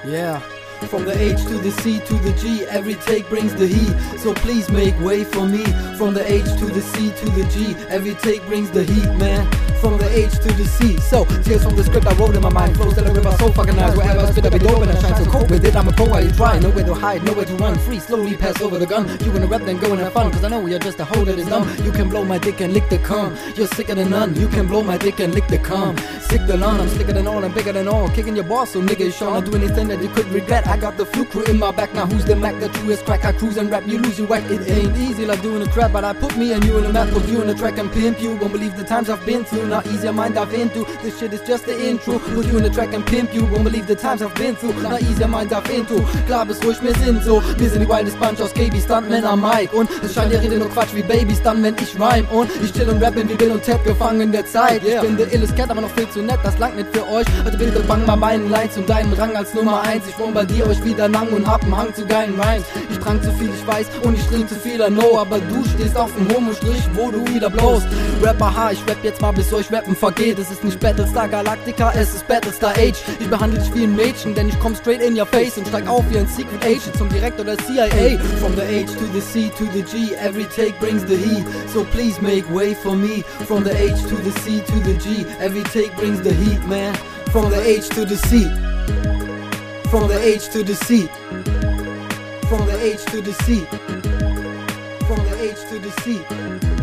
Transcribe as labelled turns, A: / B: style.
A: Yeah. From the H to the C to the G, every take brings the heat. So please make way for me. From the H to the C to the G, every take brings the heat, man. From the H to the C. So, tears from the script I wrote in my mind. Flows that I river so fucking nice. Wherever I spit I be dope and I shine. So cope with it, I'm a pro while you try. Nowhere to hide, nowhere to run. Free, slowly pass over the gun. You wanna rap then go and have fun. Cause I know you're just a hoe that is dumb. You can blow my dick and lick the cum. You're sicker than none. You can blow my dick and lick the cum. Sick the none, I'm slicker than all and bigger than all. Kicking your boss, so nigga, it's sure not do anything that you could regret. I got the flu crew in my back, now who's the Mac? The truest crack, I cruise and rap, you lose, you whack. It ain't easy like doing a trap, but I put me and you in a map. Put you in the track and pimp you. Won't believe the times I've been through. Not easier mind I've into. This shit is just the intro. Put you in the track and pimp you. Won't believe the times I've been through. Not easier mind I've into. Klar bist ruhig, wir sind so. Wir sind die wildest Bunch aus KB Stuntmen am Mic. Und es scheint ihr redet nur Quatsch wie Babys dann, wenn ich rhyme. Und ich chill und rappen wie Bill und Ted, gefangen in der Zeit. Ich bin der illest Cat, aber noch viel zu nett, das langt nicht für euch. Heute bitte bang mal meinen Lines und deinen Rang als Nummer 1. Ich bombardier euch wieder lang und hab einen Hang zu geilen Rhymes. Ich trank zu viel, ich weiß, und ich trink zu viel, I know. Aber du stehst auf dem Homo-Strich, wo du wieder blowst. Rapper H, ich rap jetzt mal, bis euch Rappen vergeht. Es ist nicht Battlestar Galactica, es ist Battlestar H. Ich behandle dich wie ein Mädchen, denn ich komm straight in your face und steig auf wie ein Secret Agent zum Direktor der CIA. From the H to the C to the G, every take brings the heat. So please make way for me. From the H to the C to the G, every take brings the heat, man. From the H to the C. From the H to the C. From the H to the C. From the H to the C.